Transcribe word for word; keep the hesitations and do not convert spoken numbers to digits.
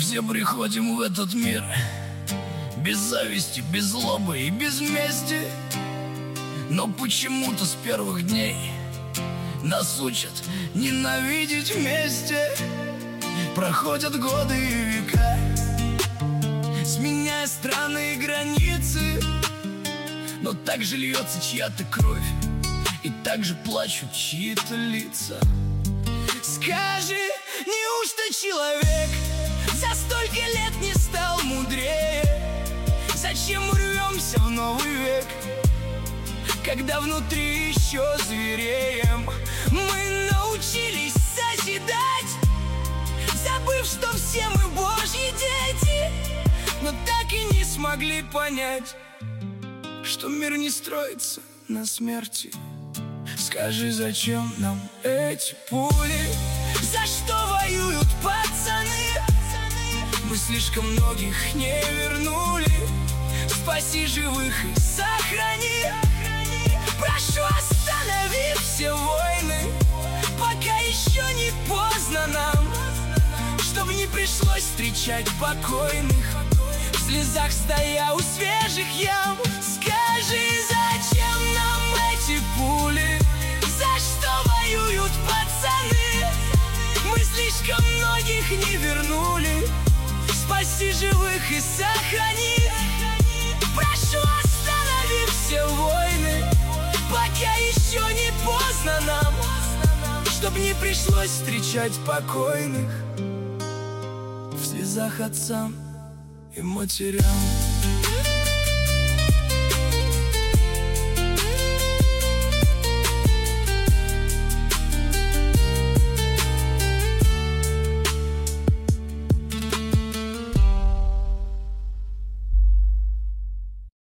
все приходим в этот мир без зависти, без злобы и без мести. Но почему-то с первых дней нас учат ненавидеть вместе. Проходят годы и века, сменяя страны и границы, но также льется чья-то кровь, и также плачут чьи-то лица. Скажи, неужто человек за столько лет не стал мудрее? Зачем мы рвемся в новый век, когда внутри еще звереем? Мы научились созидать, забыв, что все мы Божьи дети, но так и не смогли понять, что мир не строится на смерти. Скажи, зачем нам эти пули? За что воюют пацаны? Мы слишком многих не вернули. Спаси живых и сохрани. Прошу, останови все войны, пока еще не поздно нам, чтобы не пришлось встречать покойных, в слезах стоя у свежих ям. Скажи, зачем нам эти пули? За что воюют пацаны? Мы слишком многих не вернули. Спаси живых и сохрани. Прошу, останови все войны, пока еще не поздно нам, чтоб не пришлось встречать покойных, в слезах отцам и матерям.